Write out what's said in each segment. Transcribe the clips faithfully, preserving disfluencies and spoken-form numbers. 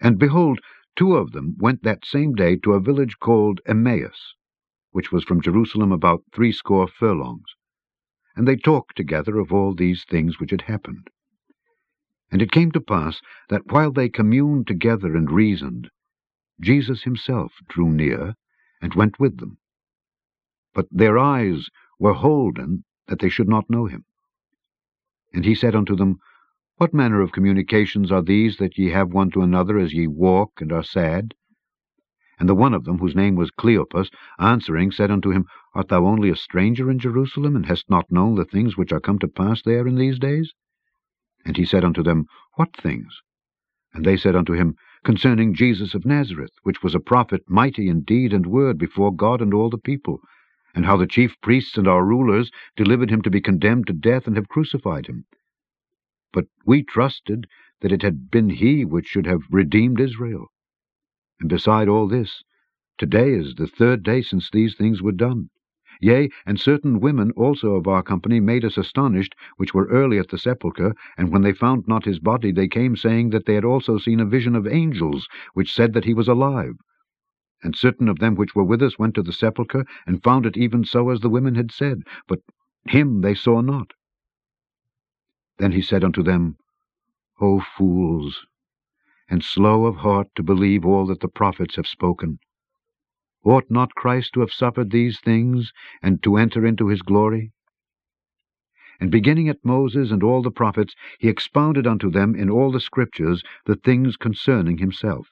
And behold, two of them went that same day to a village called Emmaus, which was from Jerusalem about threescore furlongs. And they talked together of all these things which had happened. And it came to pass that while they communed together and reasoned, Jesus himself drew near, and went with them. But their eyes were holden, that they should not know him. And he said unto them, What manner of communications are these that ye have one to another as ye walk and are sad? And the one of them, whose name was Cleopas, answering, said unto him, Art thou only a stranger in Jerusalem, and hast not known the things which are come to pass there in these days? And he said unto them, What things? And they said unto him, Concerning Jesus of Nazareth, which was a prophet, mighty in deed and word before God and all the people, and how the chief priests and our rulers delivered him to be condemned to death, and have crucified him. But we trusted that it had been he which should have redeemed Israel. And beside all this, today is the third day since these things were done. Yea, and certain women also of our company made us astonished, which were early at the sepulchre, and when they found not his body, they came, saying that they had also seen a vision of angels, which said that he was alive. And certain of them which were with us went to the sepulchre, and found it even so as the women had said, but him they saw not. Then he said unto them, O fools, and slow of heart to believe all that the prophets have spoken. Ought not Christ to have suffered these things, and to enter into his glory? And beginning at Moses and all the prophets, he expounded unto them in all the Scriptures the things concerning himself.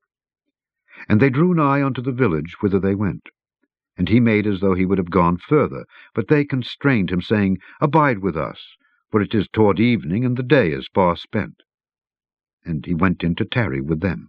And they drew nigh unto the village whither they went. And he made as though he would have gone further, but they constrained him, saying, Abide with us, for it is toward evening, and the day is far spent. And he went in to tarry with them.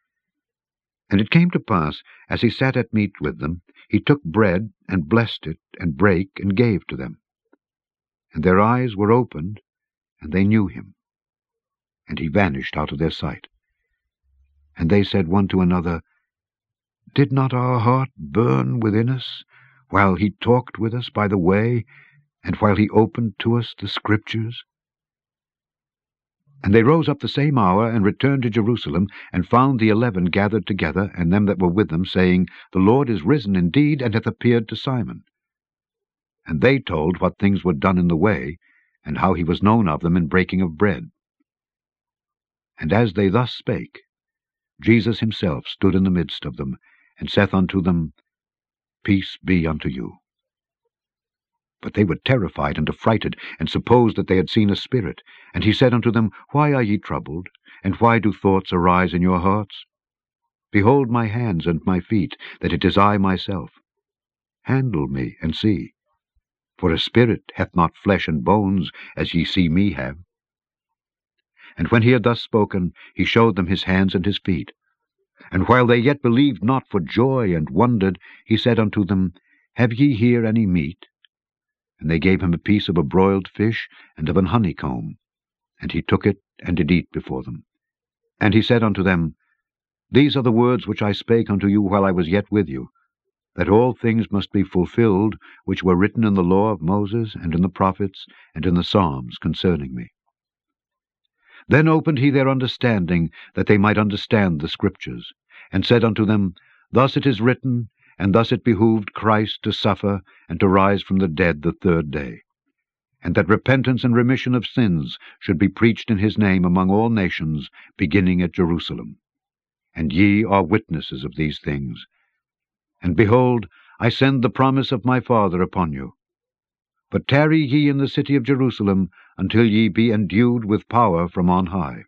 And it came to pass, as he sat at meat with them, he took bread, and blessed it, and brake, and gave to them. And their eyes were opened, and they knew him. And he vanished out of their sight. And they said one to another, Did not our heart burn within us, while he talked with us by the way, and while he opened to us the Scriptures? And they rose up the same hour, and returned to Jerusalem, and found the eleven gathered together, and them that were with them, saying, The Lord is risen indeed, and hath appeared to Simon. And they told what things were done in the way, and how he was known of them in breaking of bread. And as they thus spake, Jesus himself stood in the midst of them, and saith unto them, Peace be unto you. But they were terrified and affrighted, and supposed that they had seen a spirit. And he said unto them, Why are ye troubled, and why do thoughts arise in your hearts? Behold my hands and my feet, that it is I myself. Handle me, and see. For a spirit hath not flesh and bones, as ye see me have. And when he had thus spoken, he showed them his hands and his feet. And while they yet believed not for joy and wondered, he said unto them, Have ye here any meat? And they gave him a piece of a broiled fish, and of an honeycomb. And he took it, and did eat before them. And he said unto them, These are the words which I spake unto you while I was yet with you, that all things must be fulfilled, which were written in the law of Moses, and in the prophets, and in the Psalms concerning me. Then opened he their understanding, that they might understand the Scriptures, and said unto them, Thus it is written, and thus it behooved Christ to suffer, and to rise from the dead the third day, and that repentance and remission of sins should be preached in his name among all nations, beginning at Jerusalem. And ye are witnesses of these things. And behold, I send the promise of my Father upon you. But tarry ye in the city of Jerusalem, until ye be endued with power from on high.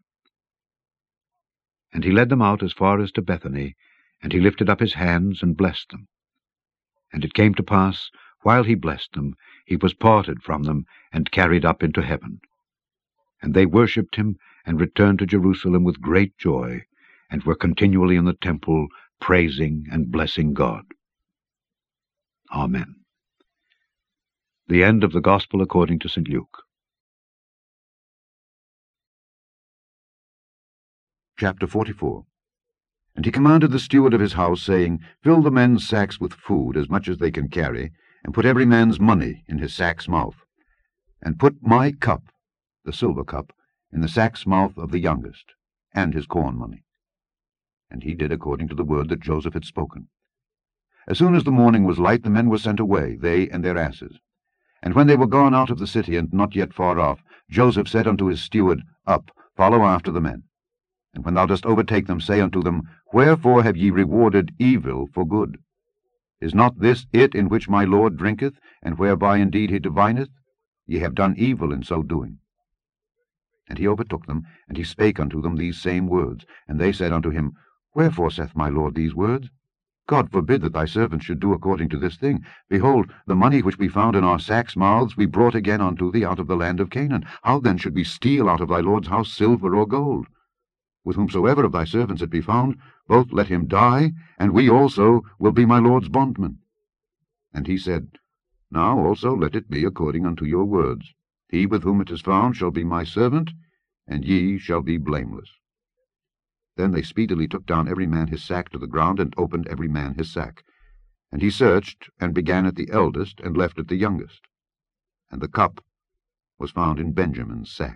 And he led them out as far as to Bethany, and he lifted up his hands, and blessed them. And it came to pass, while he blessed them, he was parted from them, and carried up into heaven. And they worshipped him, and returned to Jerusalem with great joy, and were continually in the temple, praising and blessing God. Amen. The end of the Gospel according to Saint Luke. Chapter forty-four. And he commanded the steward of his house, saying, Fill the men's sacks with food, as much as they can carry, and put every man's money in his sack's mouth. And put my cup, the silver cup, in the sack's mouth of the youngest, and his corn money. And he did according to the word that Joseph had spoken. As soon as the morning was light, the men were sent away, they and their asses. And when they were gone out of the city, and not yet far off, Joseph said unto his steward, Up, follow after the men. And when thou dost overtake them, say unto them, Wherefore have ye rewarded evil for good? Is not this it in which my Lord drinketh, and whereby indeed he divineth? Ye have done evil in so doing. And he overtook them, and he spake unto them these same words. And they said unto him, Wherefore saith my Lord these words? God forbid that thy servants should do according to this thing. Behold, the money which we found in our sacks' mouths we brought again unto thee out of the land of Canaan. How then should we steal out of thy Lord's house silver or gold? With whomsoever of thy servants it be found, both let him die, and we also will be my Lord's bondmen. And he said, Now also let it be according unto your words. He with whom it is found shall be my servant, and ye shall be blameless. Then they speedily took down every man his sack to the ground, and opened every man his sack. And he searched, and began at the eldest, and left at the youngest. And the cup was found in Benjamin's sack.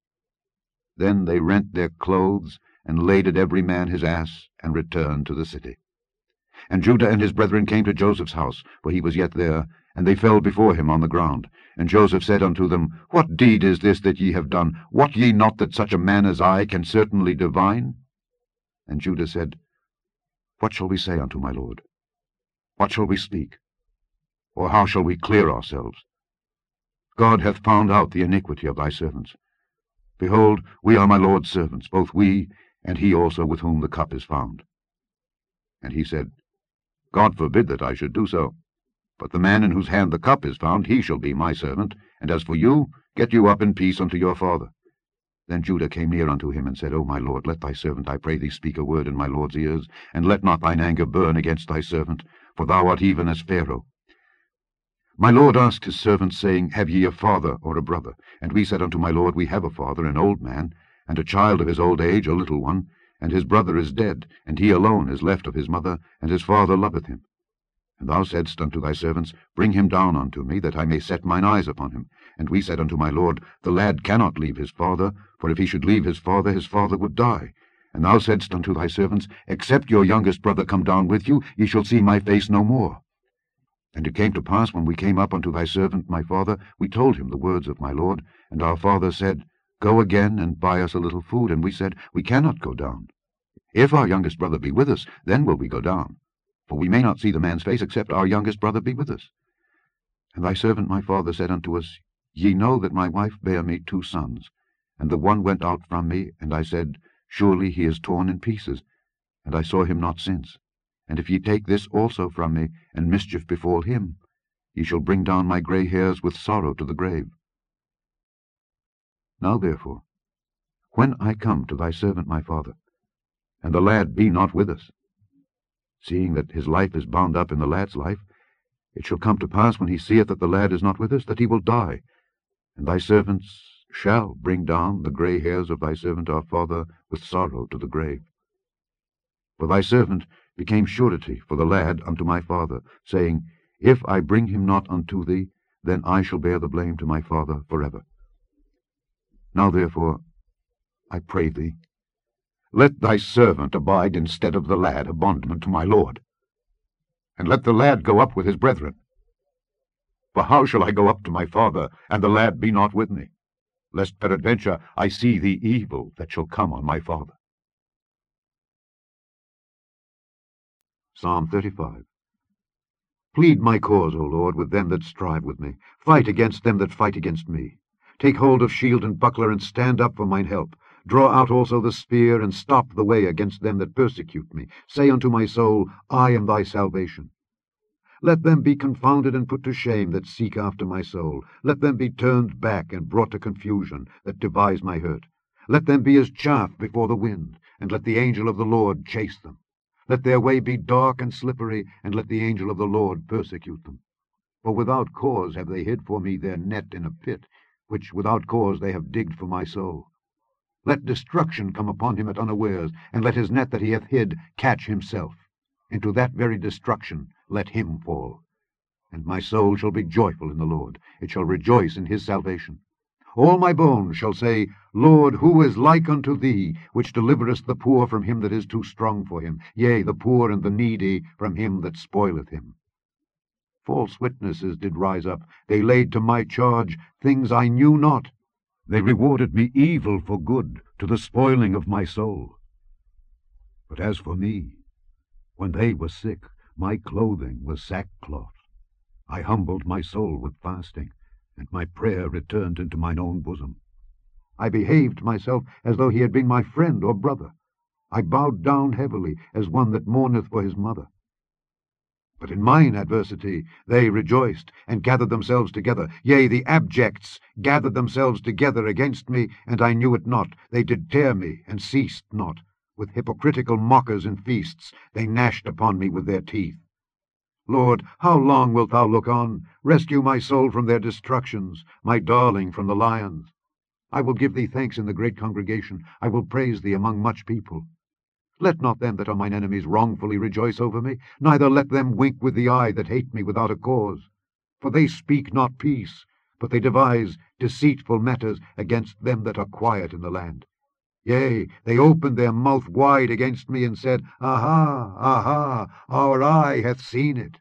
Then they rent their clothes, and laded every man his ass, and returned to the city. And Judah and his brethren came to Joseph's house, for he was yet there, and they fell before him on the ground. And Joseph said unto them, What deed is this that ye have done? Wot ye not that such a man as I can certainly divine? And Judah said, What shall we say unto my lord? What shall we speak? Or how shall we clear ourselves? God hath found out the iniquity of thy servants. Behold, we are my lord's servants, both we, and he also with whom the cup is found. And he said, God forbid that I should do so. But the man in whose hand the cup is found, he shall be my servant. And as for you, get you up in peace unto your father. Then Judah came near unto him, and said, O my lord, let thy servant, I pray thee, speak a word in my lord's ears, and let not thine anger burn against thy servant, for thou art even as Pharaoh. My lord asked his servants, saying, Have ye a father or a brother? And we said unto my lord, We have a father, an old man, and a child of his old age, a little one, and his brother is dead, and he alone is left of his mother, and his father loveth him. And thou saidst unto thy servants, Bring him down unto me, that I may set mine eyes upon him. And we said unto my lord, The lad cannot leave his father, for if he should leave his father, his father would die. And thou saidst unto thy servants, Except your youngest brother come down with you, ye shall see my face no more. And it came to pass, when we came up unto thy servant my father, we told him the words of my lord. And our father said, Go again, and buy us a little food. And we said, We cannot go down. If our youngest brother be with us, then will we go down. For we may not see the man's face, except our youngest brother be with us. And thy servant my father said unto us, Ye know that my wife bare me two sons, and the one went out from me, and I said, Surely he is torn in pieces, and I saw him not since. And if ye take this also from me, and mischief befall him, ye shall bring down my grey hairs with sorrow to the grave. Now therefore, when I come to thy servant my father, and the lad be not with us, seeing that his life is bound up in the lad's life, it shall come to pass, when he seeth that the lad is not with us, that he will die. And thy servants shall bring down the grey hairs of thy servant our father with sorrow to the grave. For thy servant became surety for the lad unto my father, saying, If I bring him not unto thee, then I shall bear the blame to my father forever. Now therefore, I pray thee, let thy servant abide instead of the lad, a bondman to my lord. And let the lad go up with his brethren. For how shall I go up to my father, and the lad be not with me, lest peradventure I see the evil that shall come on my father? Psalm thirty-five. Plead my cause, O Lord, with them that strive with me. Fight against them that fight against me. Take hold of shield and buckler, and stand up for mine help. Draw out also the spear, and stop the way against them that persecute me. Say unto my soul, I am thy salvation. Let them be confounded and put to shame that seek after my soul. Let them be turned back and brought to confusion that devise my hurt. Let them be as chaff before the wind, and let the angel of the Lord chase them. Let their way be dark and slippery, and let the angel of the Lord persecute them. For without cause have they hid for me their net in a pit, which without cause they have digged for my soul. Let destruction come upon him at unawares, and let his net that he hath hid catch himself. Into that very destruction let him fall. And my soul shall be joyful in the Lord, it shall rejoice in his salvation. All my bones shall say, Lord, who is like unto thee, which deliverest the poor from him that is too strong for him, yea, the poor and the needy from him that spoileth him? False witnesses did rise up. They laid to my charge things I knew not. They rewarded me evil for good, to the spoiling of my soul. But as for me, when they were sick, my clothing was sackcloth. I humbled my soul with fasting, and my prayer returned into mine own bosom. I behaved myself as though he had been my friend or brother. I bowed down heavily, as one that mourneth for his mother. But in mine adversity they rejoiced, and gathered themselves together. Yea, the abjects gathered themselves together against me, and I knew it not. They did tear me, and ceased not. With hypocritical mockers and feasts they gnashed upon me with their teeth. Lord, how long wilt thou look on? Rescue my soul from their destructions, my darling from the lions. I will give thee thanks in the great congregation. I will praise thee among much people. Let not them that are mine enemies wrongfully rejoice over me, neither let them wink with the eye that hate me without a cause. For they speak not peace, but they devise deceitful matters against them that are quiet in the land. Yea, they opened their mouth wide against me, and said, Aha, aha, our eye hath seen it.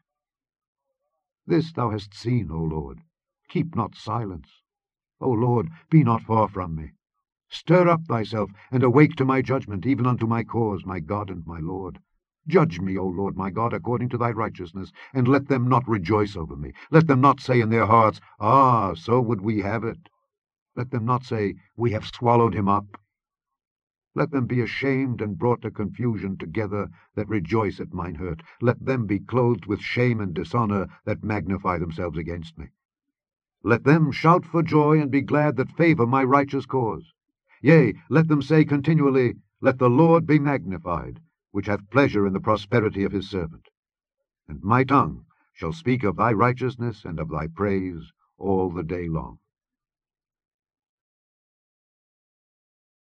This thou hast seen, O Lord. Keep not silence. O Lord, be not far from me. Stir up thyself, and awake to my judgment, even unto my cause, my God and my Lord. Judge me, O Lord my God, according to thy righteousness, and let them not rejoice over me. Let them not say in their hearts, Ah, so would we have it. Let them not say, We have swallowed him up. Let them be ashamed and brought to confusion together that rejoice at mine hurt. Let them be clothed with shame and dishonour that magnify themselves against me. Let them shout for joy and be glad that favour my righteous cause. Yea, let them say continually, Let the Lord be magnified, which hath pleasure in the prosperity of his servant. And my tongue shall speak of thy righteousness and of thy praise all the day long.